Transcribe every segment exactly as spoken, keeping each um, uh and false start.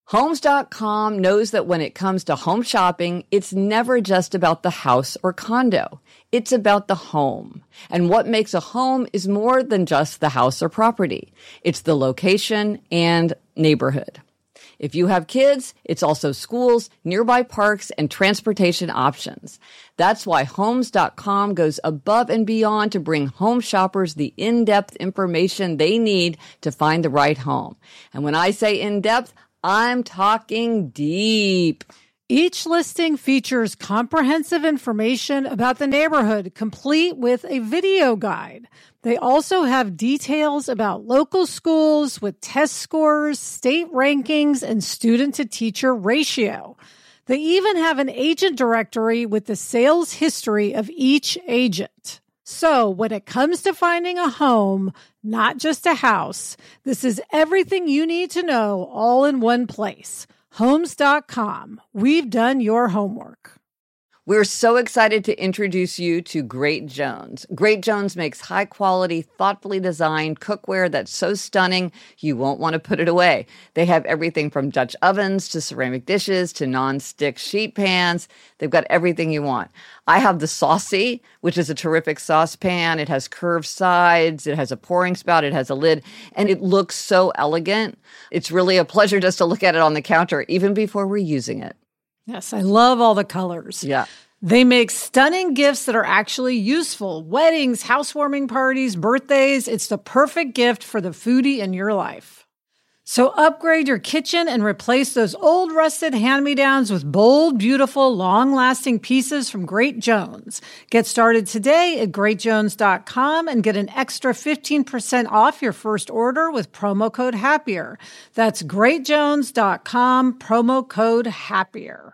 Homes dot com knows that when it comes to home shopping, it's never just about the house or condo. It's about the home. And what makes a home is more than just the house or property. It's the location and neighborhood. If you have kids, it's also schools, nearby parks, and transportation options. That's why Homes dot com goes above and beyond to bring home shoppers the in-depth information they need to find the right home. And when I say in-depth, I'm talking deep. Each listing features comprehensive information about the neighborhood, complete with a video guide. They also have details about local schools with test scores, state rankings, and student-to-teacher ratio. They even have an agent directory with the sales history of each agent. So when it comes to finding a home, not just a house, this is everything you need to know all in one place. Homes dot com. We've done your homework. We're so excited to introduce you to Great Jones. Great Jones makes high-quality, thoughtfully designed cookware that's so stunning you won't want to put it away. They have everything from Dutch ovens to ceramic dishes to non-stick sheet pans. They've got everything you want. I have the Saucy, which is a terrific saucepan. It has curved sides. It has a pouring spout. It has a lid. And it looks so elegant. It's really a pleasure just to look at it on the counter, even before we're using it. Yes, I love all the colors. Yeah. They make stunning gifts that are actually useful. Weddings, housewarming parties, birthdays. It's the perfect gift for the foodie in your life. So upgrade your kitchen and replace those old rusted hand-me-downs with bold, beautiful, long-lasting pieces from Great Jones. Get started today at great jones dot com and get an extra fifteen percent off your first order with promo code HAPPIER. That's great jones dot com, promo code HAPPIER.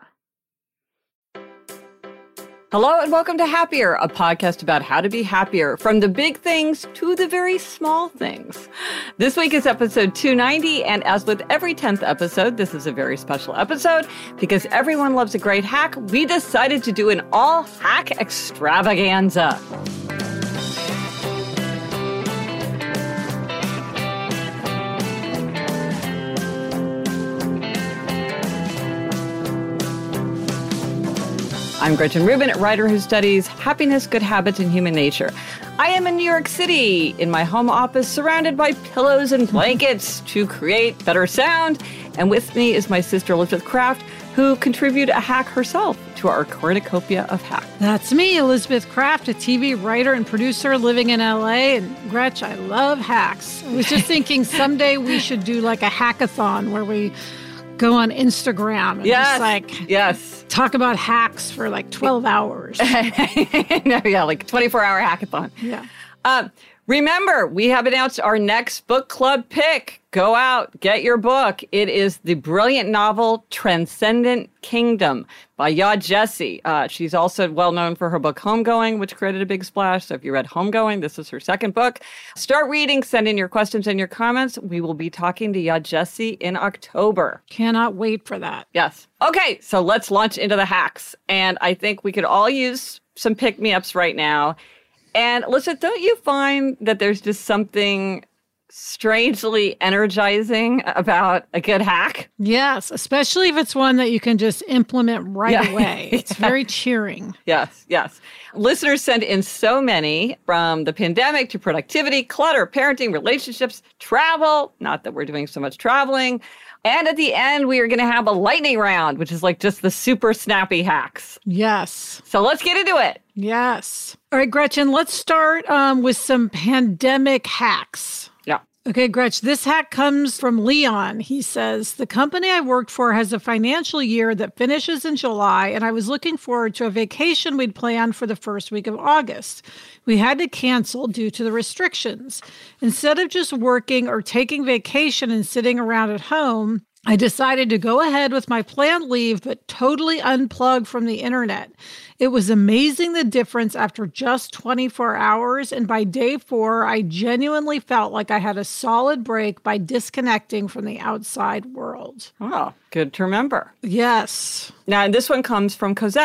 Hello and welcome to Happier, a podcast about how to be happier, from the big things to the very small things. This week is episode two ninety, and as with every tenth episode, this is a very special episode because everyone loves a great hack. We decided to do an all-hack extravaganza. I'm Gretchen Rubin, a writer who studies happiness, good habits, and human nature. I am in New York City, in my home office, surrounded by pillows and blankets to create better sound. And with me is my sister, Elizabeth Craft, who contributed a hack herself to our cornucopia of hacks. That's me, Elizabeth Craft, a T V writer and producer living in L A. And Gretch, I love hacks. I was just thinking someday we should do like a hackathon where we go on Instagram and yes, just like yes. talk about hacks for like twelve hours. no, yeah, like twenty-four hour hackathon. Yeah. Um, remember, we have announced our next book club pick. Go out, get your book. It is the brilliant novel Transcendent Kingdom by Yaa Gyasi. Uh, she's also well known for her book Homegoing, which created a big splash. So if you read Homegoing, this is her second book. Start reading, send in your questions and your comments. We will be talking to Yaa Gyasi in October. Cannot wait for that. Yes. Okay, so let's launch into the hacks. And I think we could all use some pick-me-ups right now. And Alyssa, don't you find that there's just something strangely energizing about a good hack? Yes, especially if it's one that you can just implement right yeah. away. It's yeah. very cheering. Yes, yes. Listeners send in so many, from the pandemic to productivity, clutter, parenting, relationships, travel. Not that we're doing so much traveling. And at the end, we are going to have a lightning round, which is like just the super snappy hacks. Yes. So let's get into it. Yes. All right, Gretchen, let's start um, with some pandemic hacks. Yeah. Okay, Gretch, this hack comes from Leon. He says, the company I worked for has a financial year that finishes in July, and I was looking forward to a vacation we'd planned for the first week of August. We had to cancel due to the restrictions. Instead of just working or taking vacation and sitting around at home, I decided to go ahead with my planned leave, but totally unplug from the internet. It was amazing the difference after just twenty-four hours, and by day four, I genuinely felt like I had a solid break by disconnecting from the outside world. Oh, good to remember. Yes. Now, this one comes from Cosette.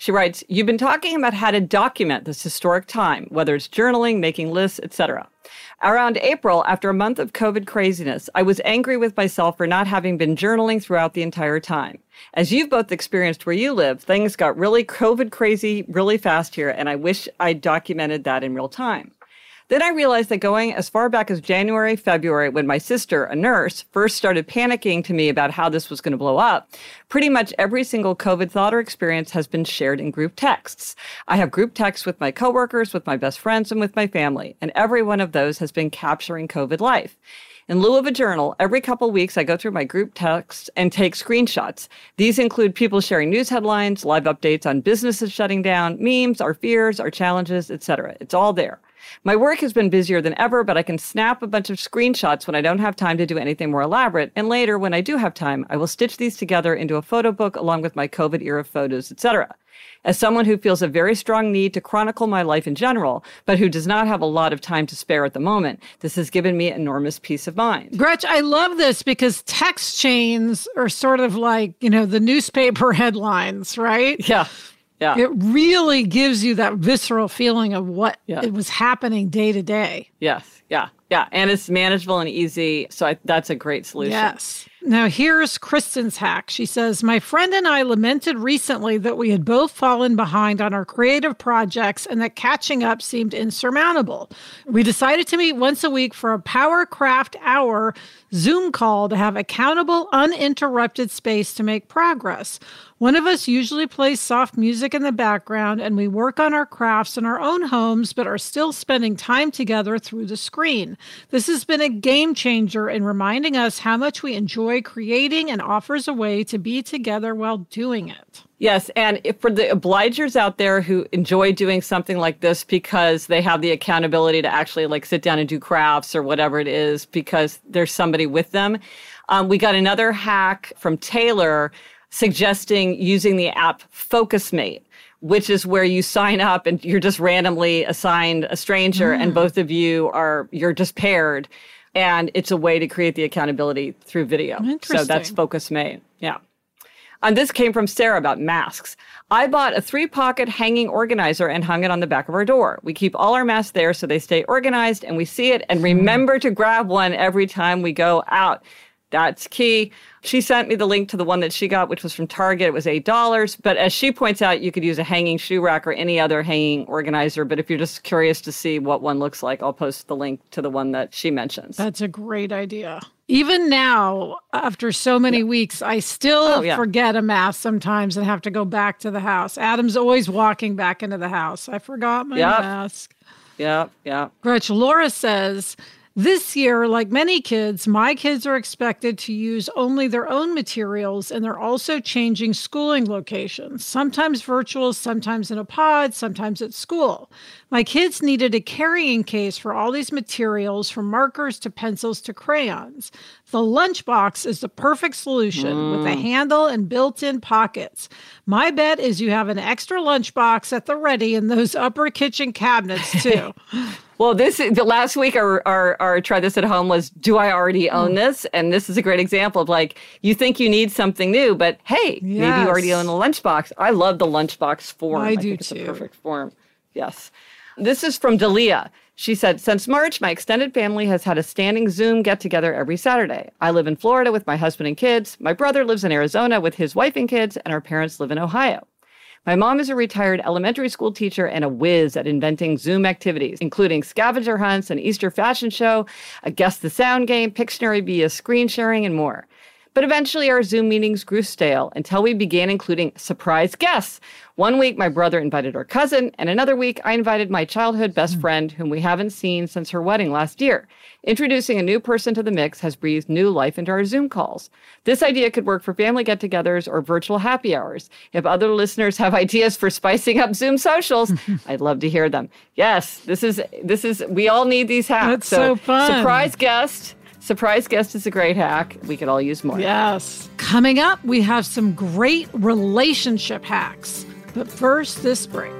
She writes, you've been talking about how to document this historic time, whether it's journaling, making lists, et cetera. Around April, after a month of COVID craziness, I was angry with myself for not having been journaling throughout the entire time. As you've both experienced where you live, things got really COVID crazy really fast here, and I wish I documented that in real time. Then I realized that going as far back as January, February, when my sister, a nurse, first started panicking to me about how this was going to blow up, pretty much every single COVID thought or experience has been shared in group texts. I have group texts with my coworkers, with my best friends, and with my family, and every one of those has been capturing COVID life. In lieu of a journal, every couple weeks I go through my group texts and take screenshots. These include people sharing news headlines, live updates on businesses shutting down, memes, our fears, our challenges, et cetera. It's all there. My work has been busier than ever, but I can snap a bunch of screenshots when I don't have time to do anything more elaborate. And later, when I do have time, I will stitch these together into a photo book along with my COVID-era photos, et cetera. As someone who feels a very strong need to chronicle my life in general, but who does not have a lot of time to spare at the moment, this has given me enormous peace of mind. Gretch, I love this because text chains are sort of like, you know, the newspaper headlines, right? Yeah. Yeah. It really gives you that visceral feeling of what yeah. it was happening day to day. Yes. Yeah. Yeah. And it's manageable and easy. So I, that's a great solution. Yes. Now, here's Kristen's hack. She says, my friend and I lamented recently that we had both fallen behind on our creative projects and that catching up seemed insurmountable. We decided to meet once a week for a Power Craft Hour Zoom call to have accountable, uninterrupted space to make progress. One of us usually plays soft music in the background, and we work on our crafts in our own homes, but are still spending time together through the screen. This has been a game changer in reminding us how much we enjoy creating and offers a way to be together while doing it. Yes, and if for the obligers out there who enjoy doing something like this because they have the accountability to actually like sit down and do crafts or whatever it is because there's somebody with them, um, we got another hack from Taylor suggesting using the app FocusMate, which is where you sign up and you're just randomly assigned a stranger mm. and both of you are, you're just paired. And it's a way to create the accountability through video. So that's FocusMate. Yeah. And this came from Sarah about masks. I bought a three-pocket hanging organizer and hung it on the back of our door. We keep all our masks there so they stay organized and we see it and remember to grab one every time we go out. That's key. She sent me the link to the one that she got, which was from Target. It was eight dollars. But as she points out, you could use a hanging shoe rack or any other hanging organizer. But if you're just curious to see what one looks like, I'll post the link to the one that she mentions. That's a great idea. Even now, after so many yeah. weeks, I still oh, yeah. forget a mask sometimes and have to go back to the house. Adam's always walking back into the house. I forgot my yep. mask. Yeah, yeah. Gretch, Laura says, this year, like many kids, my kids are expected to use only their own materials, and they're also changing schooling locations, sometimes virtual, sometimes in a pod, sometimes at school. My kids needed a carrying case for all these materials, from markers to pencils to crayons. The lunchbox is the perfect solution mm. with a handle and built-in pockets. My bet is you have an extra lunchbox at the ready in those upper kitchen cabinets, too. Well, this the last week our, our our try this at home was, do I already own this? And this is a great example of like, you think you need something new, but hey, yes. maybe you already own a lunchbox. I love the lunchbox form. I, I do think it's too. a perfect form. Yes. This is from Dalia. She said, since March, my extended family has had a standing Zoom get-together every Saturday. I live in Florida with my husband and kids. My brother lives in Arizona with his wife and kids, and our parents live in Ohio. My mom is a retired elementary school teacher and a whiz at inventing Zoom activities, including scavenger hunts, an Easter fashion show, a Guess the Sound game, Pictionary via screen sharing, and more. But eventually our Zoom meetings grew stale until we began including surprise guests. One week, my brother invited our cousin, and another week, I invited my childhood best friend, whom we haven't seen since her wedding last year. Introducing a new person to the mix has breathed new life into our Zoom calls. This idea could work for family get-togethers or virtual happy hours. If other listeners have ideas for spicing up Zoom socials, I'd love to hear them. Yes, this is, this is, we all need these hacks. That's so, so fun. Surprise guest. Surprise guest is a great hack. We could all use more. Yes. Coming up, we have some great relationship hacks. But first, this break.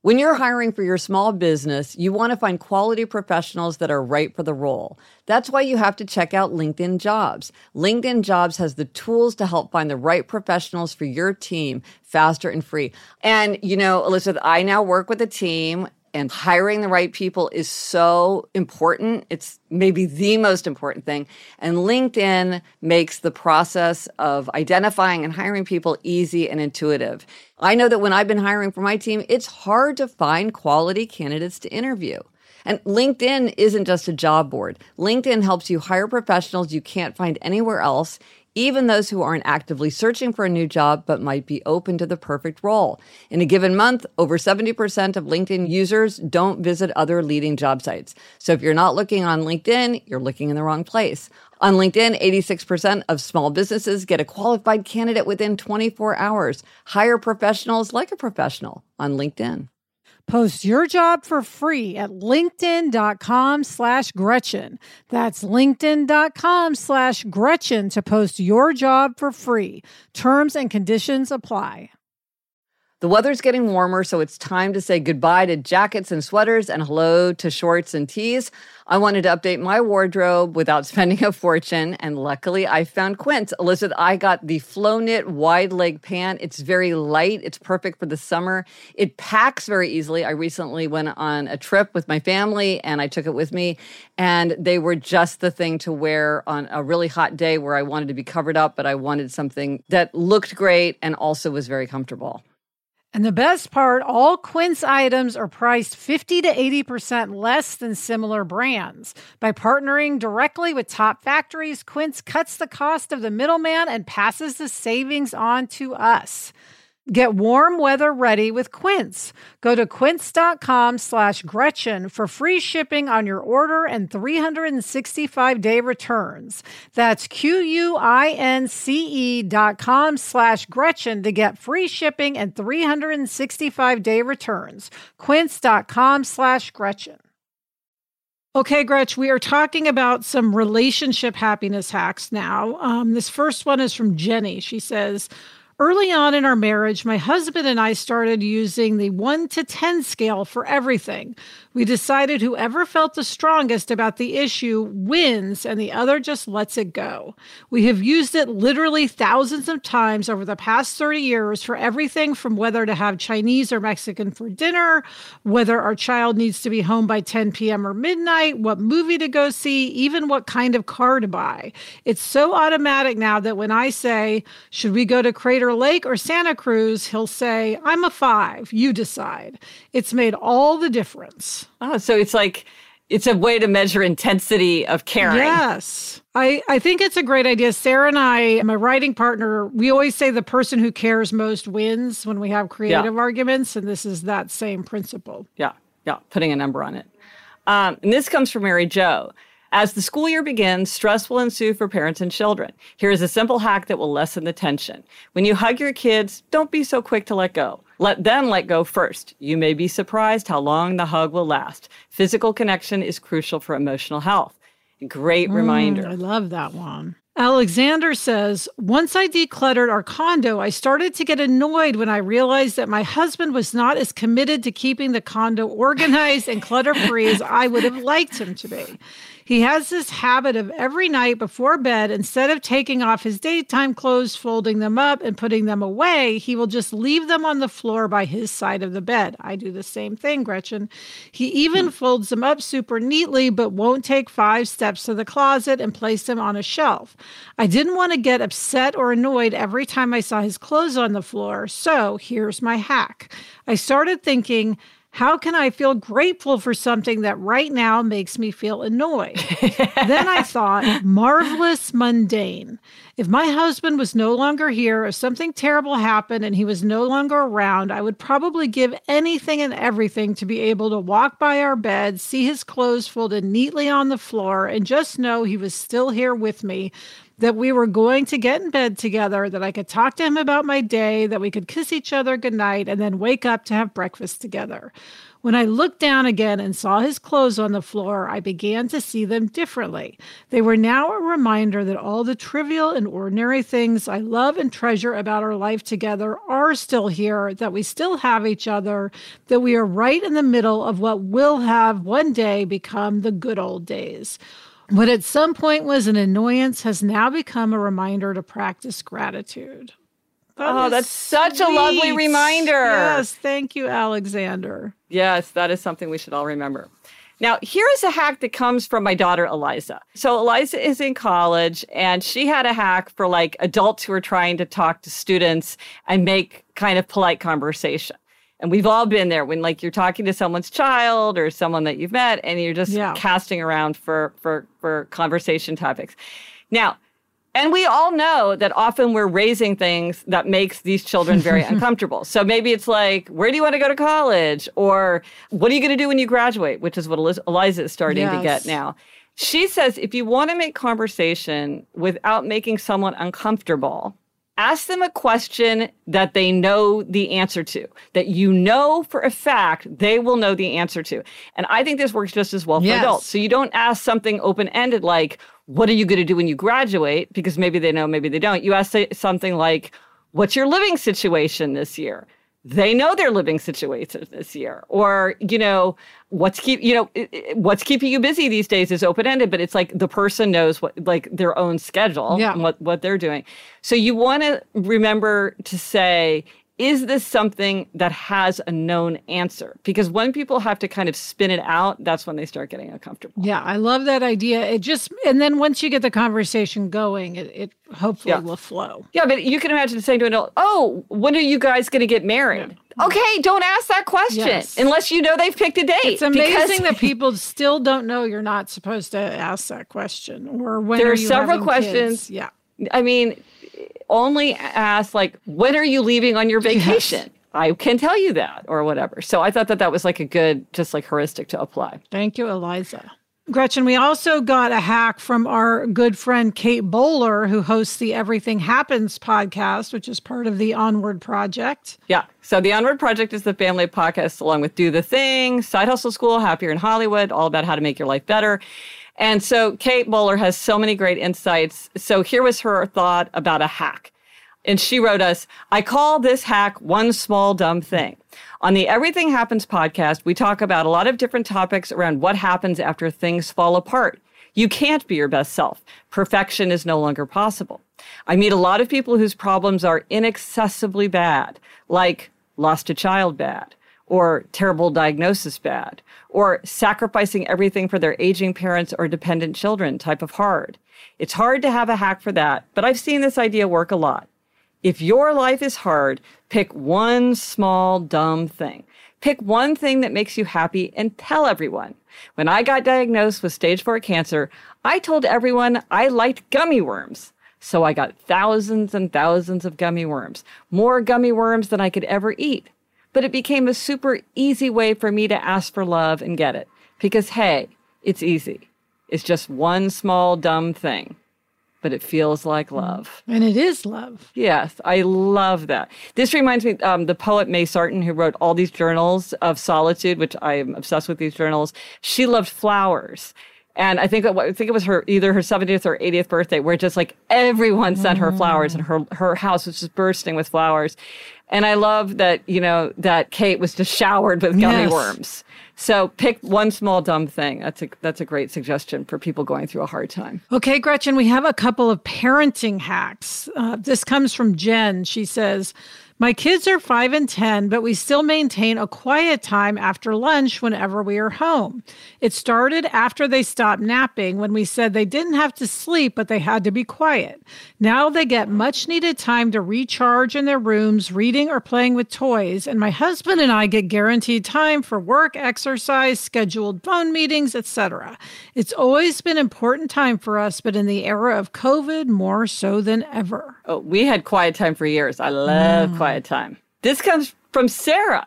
When you're hiring for your small business, you want to find quality professionals that are right for the role. That's why you have to check out LinkedIn Jobs. LinkedIn Jobs has the tools to help find the right professionals for your team faster and free. And, you know, Elizabeth, I now work with a team, and hiring the right people is so important. It's maybe the most important thing. And LinkedIn makes the process of identifying and hiring people easy and intuitive. I know that when I've been hiring for my team, it's hard to find quality candidates to interview. And LinkedIn isn't just a job board. LinkedIn helps you hire professionals you can't find anywhere else, even those who aren't actively searching for a new job but might be open to the perfect role. In a given month, over seventy percent of LinkedIn users don't visit other leading job sites. So if you're not looking on LinkedIn, you're looking in the wrong place. On LinkedIn, eighty-six percent of small businesses get a qualified candidate within twenty-four hours. Hire professionals like a professional on LinkedIn. Post your job for free at linkedin.com slash Gretchen. That's linkedin.com slash Gretchen to post your job for free. Terms and conditions apply. The weather's getting warmer, so it's time to say goodbye to jackets and sweaters and hello to shorts and tees. I wanted to update my wardrobe without spending a fortune, and luckily I found Quince. Elizabeth, I got the Flow Knit wide leg pant. It's very light. It's perfect for the summer. It packs very easily. I recently went on a trip with my family, and I took it with me, and they were just the thing to wear on a really hot day where I wanted to be covered up, but I wanted something that looked great and also was very comfortable. And the best part, all Quince items are priced fifty to eighty percent less than similar brands. By partnering directly with top factories, Quince cuts the cost of the middleman and passes the savings on to us. Get warm weather ready with Quince. Go to quince.com slash Gretchen for free shipping on your order and three hundred sixty-five day returns. That's Q-U-I-N-C-E dot com slash Gretchen to get free shipping and three hundred sixty-five day returns. Quince.com slash Gretchen. Okay, Gretch, we are talking about some relationship happiness hacks now. Um, this first one is from Jenny. She says, early on in our marriage, my husband and I started using the one to ten scale for everything. We decided whoever felt the strongest about the issue wins and the other just lets it go. We have used it literally thousands of times over the past thirty years for everything from whether to have Chinese or Mexican for dinner, whether our child needs to be home by ten p.m. or midnight, what movie to go see, even what kind of car to buy. It's so automatic now that when I say, should we go to Crater Lake or Santa Cruz, he'll say, I'm a five, you decide. It's made all the difference. Oh, so it's like, it's a way to measure intensity of caring. Yes. I, I think it's a great idea. Sarah and I, my writing partner, we always say the person who cares most wins when we have creative yeah. arguments, and this is that same principle. Yeah, yeah, putting a number on it. Um, and this comes from Mary Jo. As the school year begins, stress will ensue for parents and children. Here is a simple hack that will lessen the tension. When you hug your kids, don't be so quick to let go. Let them let go first. You may be surprised how long the hug will last. Physical connection is crucial for emotional health. Great mm, reminder. I love that one. Alexander says, once I decluttered our condo, I started to get annoyed when I realized that my husband was not as committed to keeping the condo organized and clutter-free as I would have liked him to be. He has this habit of every night before bed, instead of taking off his daytime clothes, folding them up, and putting them away, he will just leave them on the floor by his side of the bed. I do the same thing, Gretchen. He even hmm. folds them up super neatly, but won't take five steps to the closet and place them on a shelf. I didn't want to get upset or annoyed every time I saw his clothes on the floor, so here's my hack. I started thinking, how can I feel grateful for something that right now makes me feel annoyed? Then I thought, marvelous mundane. If my husband was no longer here, if something terrible happened and he was no longer around, I would probably give anything and everything to be able to walk by our bed, see his clothes folded neatly on the floor, and just know he was still here with me, that we were going to get in bed together, that I could talk to him about my day, that we could kiss each other goodnight, and then wake up to have breakfast together. When I looked down again and saw his clothes on the floor, I began to see them differently. They were now a reminder that all the trivial and ordinary things I love and treasure about our life together are still here, that we still have each other, that we are right in the middle of what will have one day become the good old days. What at some point was an annoyance has now become a reminder to practice gratitude. That oh, that's such sweet. a lovely reminder. Yes, thank you, Alexander. Yes, that is something we should all remember. Now, here is a hack that comes from my daughter, Eliza. So Eliza is in college, and she had a hack for like adults who are trying to talk to students and make kind of polite conversation. And we've all been there when like you're talking to someone's child or someone that you've met, and you're just yeah. casting around for, for, for conversation topics. Now, and we all know that often we're raising things that makes these children very uncomfortable. So maybe it's like, where do you want to go to college? Or what are you going to do when you graduate? Which is what Eliz- Eliza is starting yes. to get now. She says, if you want to make conversation without making someone uncomfortable, ask them a question that they know the answer to, that you know for a fact they will know the answer to. And I think this works just as well for yes. adults. So you don't ask something open-ended like, what are you going to do when you graduate? Because maybe they know, maybe they don't. You ask something like, what's your living situation this year? They know their living situation this year. Or, you know, what's keep, you know, what's keeping you busy these days is open-ended, but it's like the person knows what, like their own schedule yeah. and what, what they're doing. So you want to remember to say, is this something that has a known answer? Because when people have to kind of spin it out, that's when they start getting uncomfortable. Yeah, I love that idea. It just, and then once you get the conversation going, it, it hopefully yeah. will flow. Yeah, but you can imagine saying to an adult, oh, when are you guys going to get married? Yeah. Okay, don't ask that question yes. unless you know they've picked a date. It's amazing that people still don't know you're not supposed to ask that question. Or when there are, are you several questions. Kids? Yeah. I mean, only ask like, when are you leaving on your vacation? Yes. I can tell you that or whatever. So I thought that that was like a good, just like heuristic to apply. Thank you, Eliza. Gretchen, we also got a hack from our good friend Kate Bowler, who hosts the Everything Happens podcast, which is part of the Onward Project. Yeah. So the Onward Project is the family podcast along with Do the Thing, Side Hustle School, Happier in Hollywood, all about how to make your life better. And so Kate Bowler has so many great insights. So here was her thought about a hack. And she wrote us, I call this hack one small dumb thing. On the Everything Happens podcast, we talk about a lot of different topics around what happens after things fall apart. You can't be your best self. Perfection is no longer possible. I meet a lot of people whose problems are inaccessibly bad, like lost a child bad, or terrible diagnosis bad, or sacrificing everything for their aging parents or dependent children type of hard. It's hard to have a hack for that, but I've seen this idea work a lot. If your life is hard, pick one small, dumb thing. Pick one thing that makes you happy and tell everyone. When I got diagnosed with stage four cancer, I told everyone I liked gummy worms. So I got thousands and thousands of gummy worms, more gummy worms than I could ever eat. But it became a super easy way for me to ask for love and get it. Because, hey, it's easy. It's just one small, dumb thing. But it feels like love. And it is love. Yes, I love that. This reminds me, um, the poet May Sarton, who wrote all these journals of solitude, which I am obsessed with these journals, she loved flowers. And I think I think it was her either her seventieth or eightieth birthday, where just like everyone sent her flowers, and her her house was just bursting with flowers. And I love that, you know, that Kate was just showered with gummy yes. worms. So pick one small dumb thing. That's a that's a great suggestion for people going through a hard time. Okay, Gretchen, we have a couple of parenting hacks. Uh, this comes from Jen. She says, my kids are five and ten, but we still maintain a quiet time after lunch whenever we are home. It started after they stopped napping when we said they didn't have to sleep, but they had to be quiet. Now they get much needed time to recharge in their rooms, reading or playing with toys. And my husband and I get guaranteed time for work, exercise, scheduled phone meetings, et cetera. It's always been an important time for us, but in the era of COVID, more so than ever. Oh, we had quiet time for years. I love mm. quiet time. This comes from Sarah.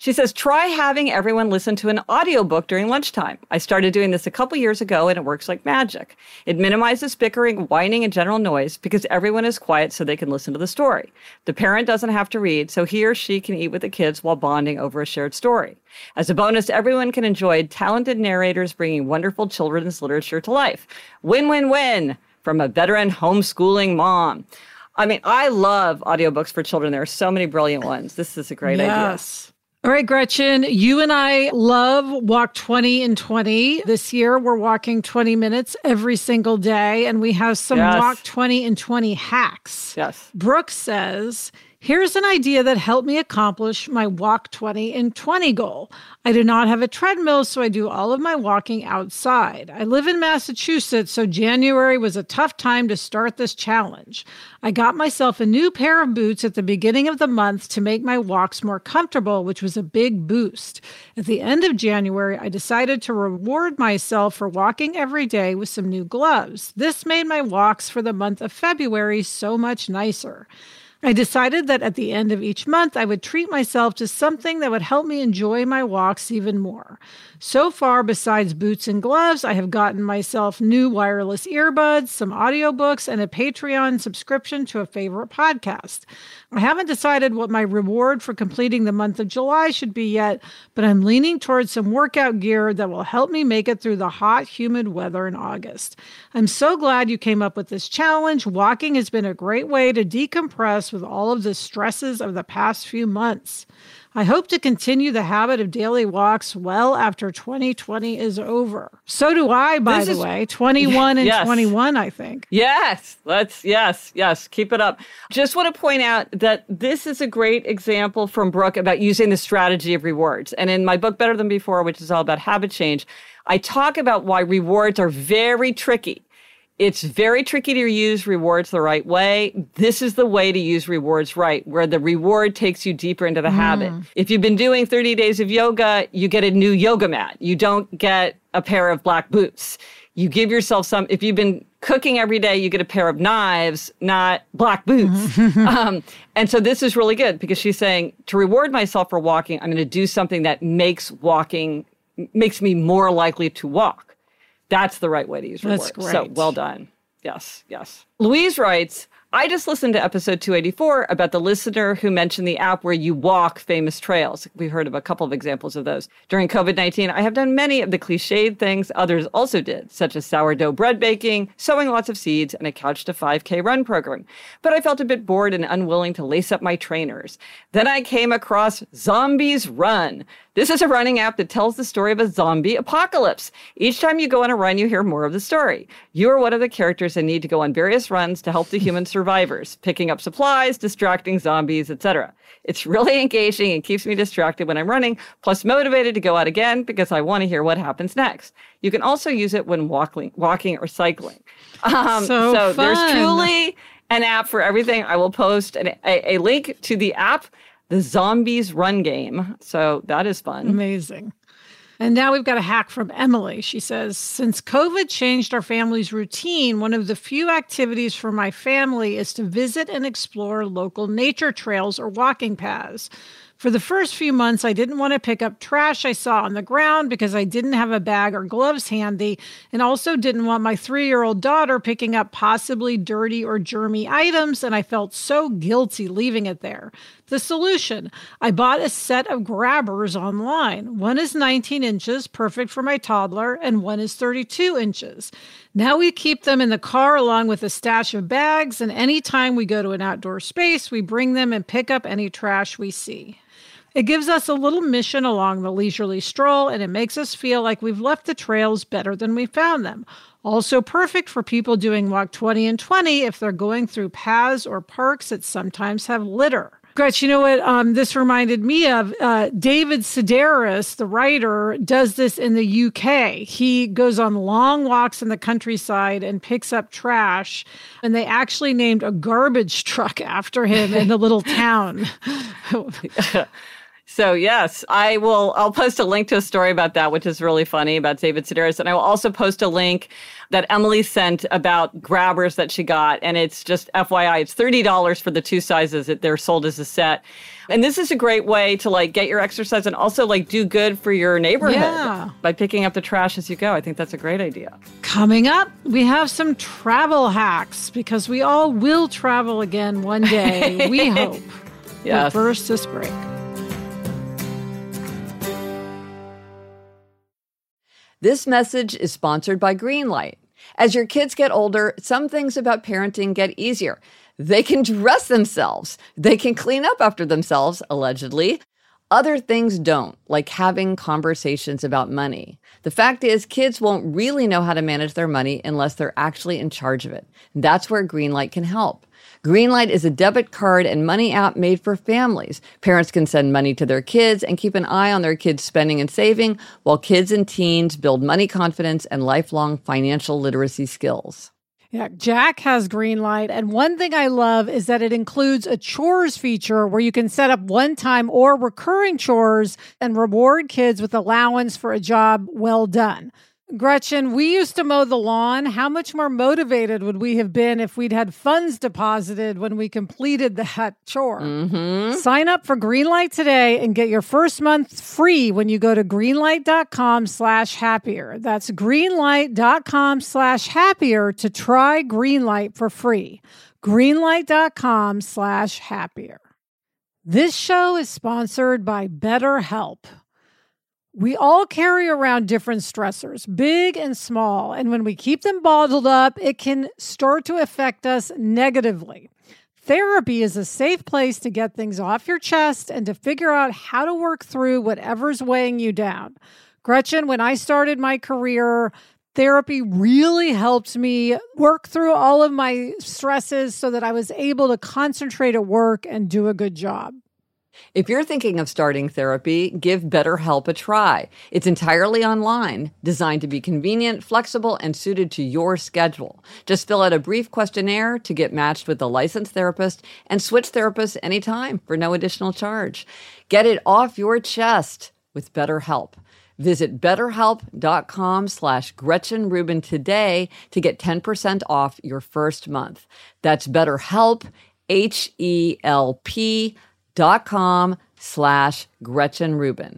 She says, try having everyone listen to an audiobook during lunchtime. I started doing this a couple years ago, and it works like magic. It minimizes bickering, whining, and general noise because everyone is quiet so they can listen to the story. The parent doesn't have to read, so he or she can eat with the kids while bonding over a shared story. As a bonus, everyone can enjoy talented narrators bringing wonderful children's literature to life. Win, win, win from a veteran homeschooling mom. I mean, I love audiobooks for children. There are so many brilliant ones. This is a great yes. idea. Yes. All right, Gretchen, you and I love Walk twenty in twenty. This year, we're walking twenty minutes every single day, and we have some yes. Walk twenty in twenty hacks. Yes. Brooke says, here's an idea that helped me accomplish my Walk twenty in twenty goal. I do not have a treadmill, so I do all of my walking outside. I live in Massachusetts, so January was a tough time to start this challenge. I got myself a new pair of boots at the beginning of the month to make my walks more comfortable, which was a big boost. At the end of January, I decided to reward myself for walking every day with some new gloves. This made my walks for the month of February so much nicer. I decided that at the end of each month, I would treat myself to something that would help me enjoy my walks even more. So far, besides boots and gloves, I have gotten myself new wireless earbuds, some audiobooks, and a Patreon subscription to a favorite podcast. I haven't decided what my reward for completing the month of July should be yet, but I'm leaning towards some workout gear that will help me make it through the hot, humid weather in August. I'm so glad you came up with this challenge. Walking has been a great way to decompress with all of the stresses of the past few months. I hope to continue the habit of daily walks well after twenty twenty is over. So do I, by this the is, way. twenty-one and yes. twenty-one, I think. Yes, let's, yes, yes, keep it up. Just want to point out that this is a great example from Brooke about using the strategy of rewards. And in my book, Better Than Before, which is all about habit change, I talk about why rewards are very tricky. It's very tricky to use rewards the right way. This is the way to use rewards right, where the reward takes you deeper into the mm. habit. If you've been doing thirty days of yoga, you get a new yoga mat. You don't get a pair of black boots. You give yourself some, if you've been cooking every day, you get a pair of knives, not black boots. um, and so this is really good because she's saying, to reward myself for walking, I'm going to do something that makes walking, makes me more likely to walk. That's the right way to use rewards. That's great. So well done. Yes, yes. Louise writes, I just listened to episode two eighty-four about the listener who mentioned the app where you walk famous trails. We heard of a couple of examples of those. During covid nineteen, I have done many of the cliched things others also did, such as sourdough bread baking, sowing lots of seeds, and a couch to five K run program. But I felt a bit bored and unwilling to lace up my trainers. Then I came across Zombies Run. This is a running app that tells the story of a zombie apocalypse. Each time you go on a run, you hear more of the story. You are one of the characters that need to go on various runs to help the human survivors, picking up supplies, distracting zombies, et cetera. It's really engaging and keeps me distracted when I'm running, plus motivated to go out again because I want to hear what happens next. You can also use it when walking, walking or cycling. Um, so so fun. There's truly an app for everything. I will post an, a, a link to the app, the Zombies Run game. So that is fun. Amazing. And now we've got a hack from Emily. She says, since COVID changed our family's routine, one of the few activities for my family is to visit and explore local nature trails or walking paths. For the first few months, I didn't want to pick up trash I saw on the ground because I didn't have a bag or gloves handy, and also didn't want my three-year-old daughter picking up possibly dirty or germy items, and I felt so guilty leaving it there. The solution, I bought a set of grabbers online. One is nineteen inches, perfect for my toddler, and one is thirty-two inches. Now we keep them in the car along with a stash of bags, and anytime we go to an outdoor space, we bring them and pick up any trash we see. It gives us a little mission along the leisurely stroll, and it makes us feel like we've left the trails better than we found them. Also perfect for people doing Walk twenty in twenty if they're going through paths or parks that sometimes have litter. Gretch, you know what um, this reminded me of? Uh, David Sedaris, the writer, does this in the U K. He goes on long walks in the countryside and picks up trash, and they actually named a garbage truck after him in the little town. So yes, I will, I'll post a link to a story about that, which is really funny, about David Sedaris. And I will also post a link that Emily sent about grabbers that she got. And it's just F Y I, it's thirty dollars for the two sizes that they're sold as a set. And this is a great way to like get your exercise and also like do good for your neighborhood yeah. by picking up the trash as you go. I think that's a great idea. Coming up, we have some travel hacks because we all will travel again one day, we hope. Yes. But first, this break. This message is sponsored by Greenlight. As your kids get older, some things about parenting get easier. They can dress themselves. They can clean up after themselves, allegedly. Other things don't, like having conversations about money. The fact is, kids won't really know how to manage their money unless they're actually in charge of it. That's where Greenlight can help. Greenlight is a debit card and money app made for families. Parents can send money to their kids and keep an eye on their kids' spending and saving, while kids and teens build money confidence and lifelong financial literacy skills. Yeah, Jack has Greenlight, and one thing I love is that it includes a chores feature where you can set up one-time or recurring chores and reward kids with allowance for a job well done. Gretchen, we used to mow the lawn. How much more motivated would we have been if we'd had funds deposited when we completed that chore? Mm-hmm. Sign up for Greenlight today and get your first month free when you go to greenlight.com slash happier. That's greenlight.com slash happier to try Greenlight for free. Greenlight.com slash happier. This show is sponsored by BetterHelp. We all carry around different stressors, big and small, and when we keep them bottled up, it can start to affect us negatively. Therapy is a safe place to get things off your chest and to figure out how to work through whatever's weighing you down. Gretchen, when I started my career, therapy really helped me work through all of my stresses so that I was able to concentrate at work and do a good job. If you're thinking of starting therapy, give BetterHelp a try. It's entirely online, designed to be convenient, flexible, and suited to your schedule. Just fill out a brief questionnaire to get matched with a licensed therapist and switch therapists anytime for no additional charge. Get it off your chest with BetterHelp. Visit betterhelp.com slash Gretchen Rubin today to get ten percent off your first month. That's BetterHelp, H E L P dot com slash Gretchen Rubin.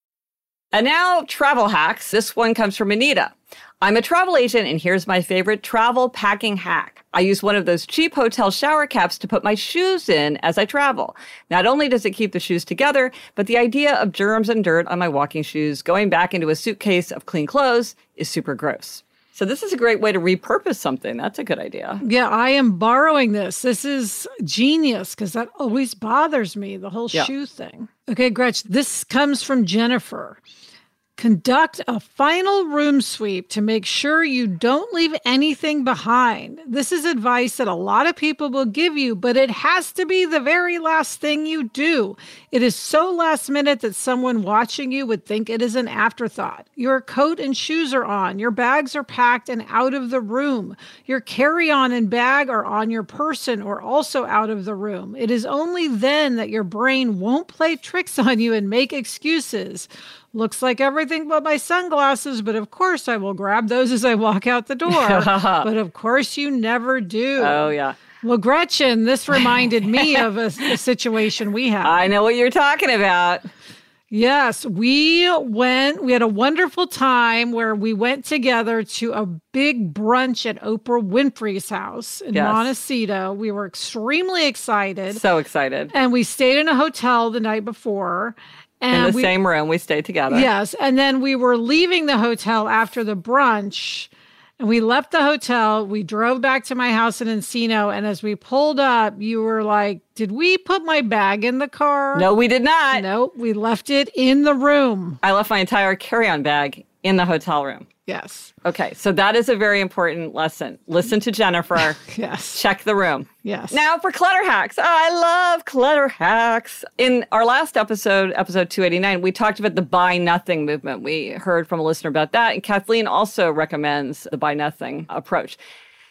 And now travel hacks. This one comes from Anita. I'm a travel agent, and here's my favorite travel packing hack. I use one of those cheap hotel shower caps to put my shoes in as I travel. Not only does it keep the shoes together, but the idea of germs and dirt on my walking shoes going back into a suitcase of clean clothes is super gross. So this is a great way to repurpose something. That's a good idea. Yeah, I am borrowing this. This is genius because that always bothers me, the whole yeah. shoe thing. Okay, Gretch, this comes from Jennifer. Conduct a final room sweep to make sure you don't leave anything behind. This is advice that a lot of people will give you, but it has to be the very last thing you do. It is so last minute that someone watching you would think it is an afterthought. Your coat and shoes are on. Your bags are packed and out of the room. Your carry-on and bag are on your person or also out of the room. It is only then that your brain won't play tricks on you and make excuses. Looks like everything but my sunglasses, but of course I will grab those as I walk out the door. But of course you never do. Oh, yeah. Well, Gretchen, this reminded me of a, a situation we had. I know what you're talking about. Yes, we went, we had a wonderful time where we went together to a big brunch at Oprah Winfrey's house in yes. Montecito. We were extremely excited. So excited. And we stayed in a hotel the night before. And in the we, same room, we stayed together. Yes. And then we were leaving the hotel after the brunch. And we left the hotel. We drove back to my house in Encino. And as we pulled up, you were like, did we put my bag in the car? No, we did not. No, we left it in the room. I left my entire carry-on bag in the hotel room. Yes. Okay, so that is a very important lesson. Listen to Jennifer. Yes. Check the room. Yes. Now for clutter hacks. Oh, I love clutter hacks. In our last episode, episode two eighty-nine, we talked about the buy nothing movement. We heard from a listener about that. And Kathleen also recommends the buy nothing approach.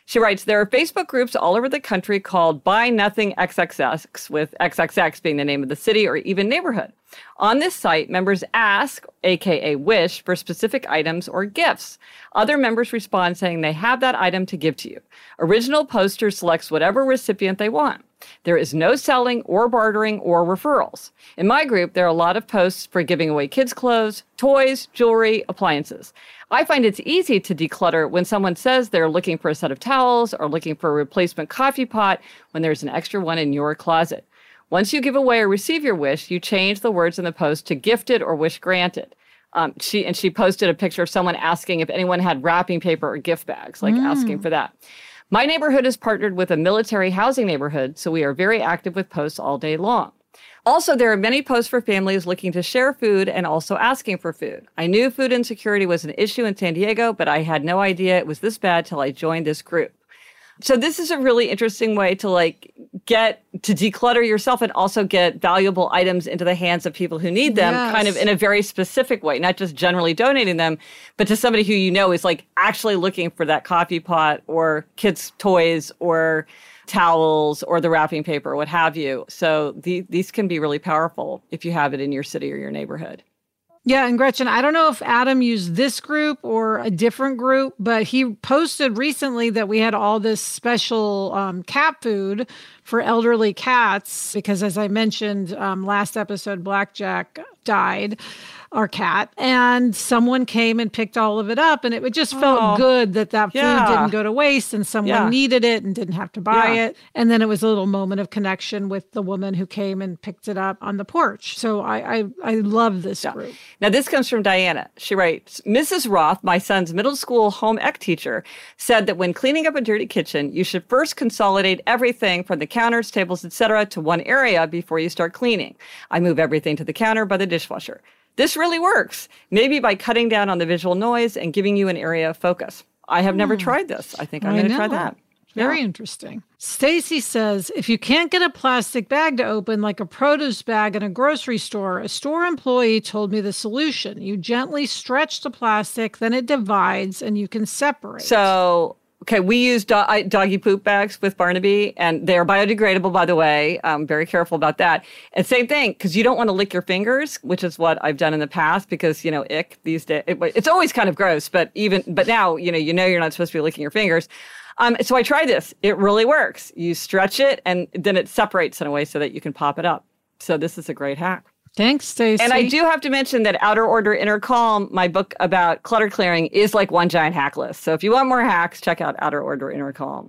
She writes, there are Facebook groups all over the country called Buy Nothing X X X, with X X X being the name of the city or even neighborhood. On this site, members ask, aka wish, for specific items or gifts. Other members respond saying they have that item to give to you. Original poster selects whatever recipient they want. There is no selling or bartering or referrals. In my group, there are a lot of posts for giving away kids' clothes, toys, jewelry, appliances. I find it's easy to declutter when someone says they're looking for a set of towels or looking for a replacement coffee pot when there's an extra one in your closet. Once you give away or receive your wish, you change the words in the post to gifted or wish granted. Um, she and she posted a picture of someone asking if anyone had wrapping paper or gift bags, like mm. asking for that. My neighborhood is partnered with a military housing neighborhood, so we are very active with posts all day long. Also, there are many posts for families looking to share food and also asking for food. I knew food insecurity was an issue in San Diego, but I had no idea it was this bad till I joined this group. So this is a really interesting way to like get to declutter yourself and also get valuable items into the hands of people who need them yes. kind of in a very specific way, not just generally donating them, but to somebody who you know is like actually looking for that coffee pot or kids' toys or towels or the wrapping paper or what have you. So the, these can be really powerful if you have it in your city or your neighborhood. Yeah, and Gretchen, I don't know if Adam used this group or a different group, but he posted recently that we had all this special um, cat food for elderly cats because, as I mentioned um, last episode, Blackjack died, our cat, and someone came and picked all of it up, and it just felt oh, good that that food yeah. didn't go to waste and someone yeah. needed it and didn't have to buy yeah. it. And then it was a little moment of connection with the woman who came and picked it up on the porch. So I I, I love this yeah. group. Now, this comes from Diana. She writes, Missus Roth, my son's middle school home ec teacher, said that when cleaning up a dirty kitchen, you should first consolidate everything from the counters, tables, et cetera to one area before you start cleaning. I move everything to the counter by the dishwasher. This really works, maybe by cutting down on the visual noise and giving you an area of focus. I have mm. never tried this. I think I'm going to try that. Very yeah. interesting. Stacy says, if you can't get a plastic bag to open like a produce bag in a grocery store, a store employee told me the solution. You gently stretch the plastic, then it divides and you can separate. So... Okay, we use do- I, doggy poop bags with Barnaby, and they're biodegradable, by the way. I'm very careful about that. And same thing, because you don't want to lick your fingers, which is what I've done in the past, because, you know, ick these days. It, it's always kind of gross, but even, but now, you know, you know you're not supposed to be licking your fingers. Um, so I tried this. It really works. You stretch it, and then it separates in a way so that you can pop it up. So this is a great hack. Thanks, Stacey. And I do have to mention that Outer Order, Inner Calm, my book about clutter clearing, is like one giant hack list. So if you want more hacks, check out Outer Order, Inner Calm.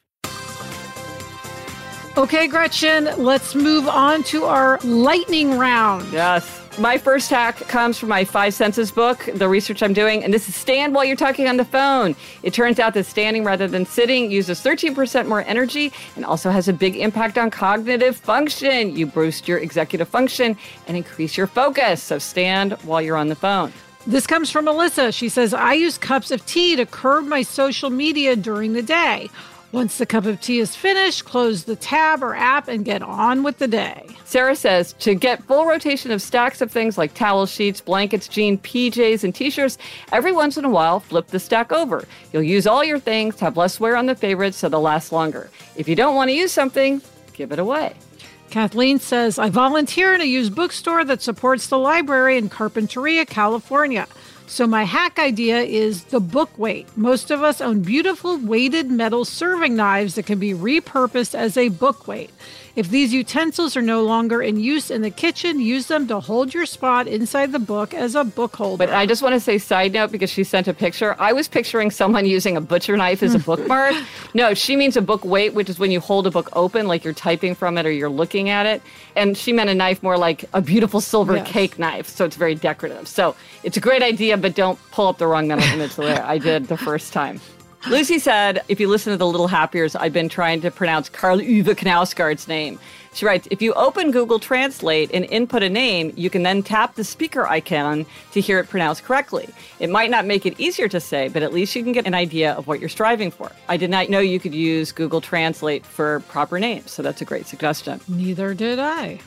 Okay, Gretchen, let's move on to our lightning round. Yes. My first hack comes from my Five Senses book, the research I'm doing, and this is stand while you're talking on the phone. It turns out that standing rather than sitting uses thirteen percent more energy and also has a big impact on cognitive function. You boost your executive function and increase your focus. So stand while you're on the phone. This comes from Melissa. She says, I use cups of tea to curb my social media during the day. Once the cup of tea is finished, close the tab or app and get on with the day. Sarah says, to get full rotation of stacks of things like towel sheets, blankets, jeans, P Js, and t-shirts, every once in a while, flip the stack over. You'll use all your things, have less wear on the favorites, so they'll last longer. If you don't want to use something, give it away. Kathleen says, I volunteer in a used bookstore that supports the library in Carpinteria, California. So my hack idea is the book weight. Most of us own beautiful weighted metal serving knives that can be repurposed as a book weight. If these utensils are no longer in use in the kitchen, use them to hold your spot inside the book as a book holder. But I just want to say, side note, because she sent a picture, I was picturing someone using a butcher knife as a bookmark. No, she means a book weight, which is when you hold a book open, like you're typing from it or you're looking at it. And she meant a knife more like a beautiful silver yes. cake knife, so it's very decorative. So it's a great idea, but don't pull up the wrong mental image the way I did the first time. Lucy said, if you listen to The Little Happiers, I've been trying to pronounce Karl Uwe Knausgaard's name. She writes, if you open Google Translate and input a name, you can then tap the speaker icon to hear it pronounced correctly. It might not make it easier to say, but at least you can get an idea of what you're striving for. I did not know you could use Google Translate for proper names, so that's a great suggestion. Neither did I.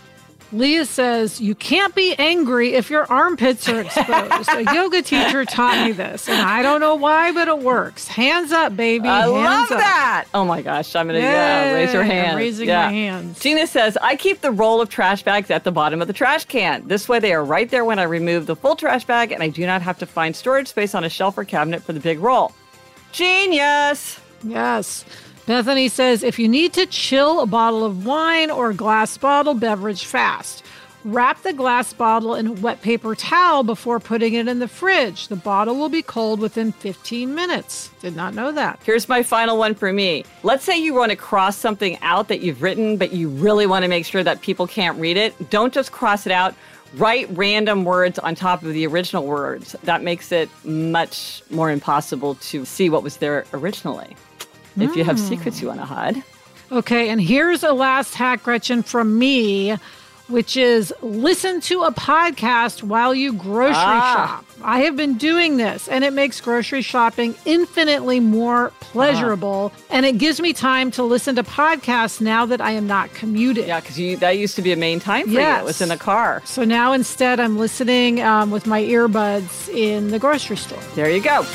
Leah says, you can't be angry if your armpits are exposed. A yoga teacher taught me this, and I don't know why, but it works. Hands up, baby. I Hands love up. that. Oh, my gosh. I'm going to yeah, raise your hand. I'm raising yeah. my hands. Gina says, I keep the roll of trash bags at the bottom of the trash can. This way they are right there when I remove the full trash bag, and I do not have to find storage space on a shelf or cabinet for the big roll. Genius. Yes. Bethany says, if you need to chill a bottle of wine or a glass bottle beverage fast, wrap the glass bottle in a wet paper towel before putting it in the fridge. The bottle will be cold within fifteen minutes. Did not know that. Here's my final one for me. Let's say you want to cross something out that you've written, but you really want to make sure that people can't read it. Don't just cross it out. Write random words on top of the original words. That makes it much more impossible to see what was there originally. If you have secrets you want to hide. Okay, and here's a last hack, Gretchen, from me, which is listen to a podcast while you grocery ah. shop. I have been doing this, and it makes grocery shopping infinitely more pleasurable, ah. and it gives me time to listen to podcasts now that I am not commuting. Yeah, because that used to be a main time for yes. you. It was in the car. So now instead I'm listening um, with my earbuds in the grocery store. There you go.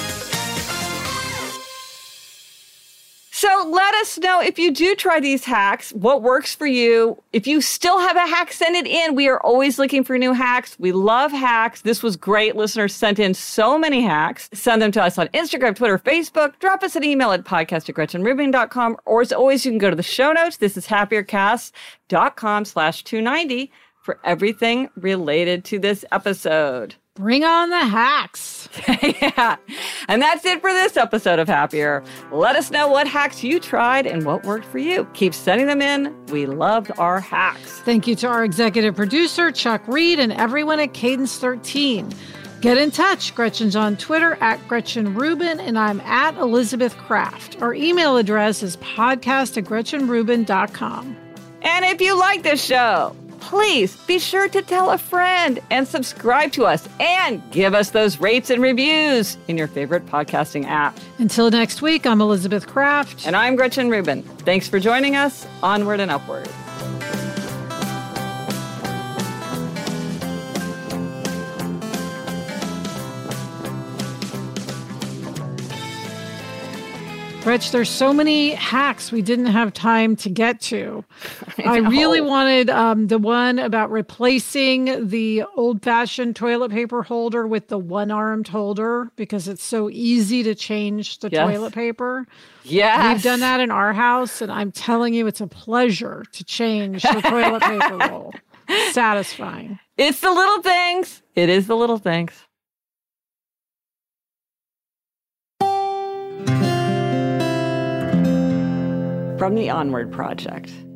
So let us know if you do try these hacks, what works for you. If you still have a hack, send it in. We are always looking for new hacks. We love hacks. This was great. Listeners sent in so many hacks. Send them to us on Instagram, Twitter, Facebook. Drop us an email at podcast at gretchen rubin dot com. Or as always, you can go to the show notes. This is happiercast.com slash 290 for everything related to this episode. Bring on the hacks. Yeah. And that's it for this episode of Happier. Let us know what hacks you tried and what worked for you. Keep sending them in. We loved our hacks. Thank you to our executive producer, Chuck Reed, and everyone at Cadence thirteen. Get in touch. Gretchen's on Twitter at Gretchen Rubin, and I'm at Elizabeth Kraft. Our email address is podcast at gretchen rubin dot com. And if you like this show, please be sure to tell a friend and subscribe to us and give us those rates and reviews in your favorite podcasting app. Until next week, I'm Elizabeth Kraft. And I'm Gretchen Rubin. Thanks for joining us. Onward and upward. Gretch, there's so many hacks we didn't have time to get to. I, I really wanted um, the one about replacing the old-fashioned toilet paper holder with the one-armed holder because it's so easy to change the yes. toilet paper. Yes. We've done that in our house, and I'm telling you, it's a pleasure to change the toilet paper roll. Satisfying. It's the little things. It is the little things. From the Onward Project.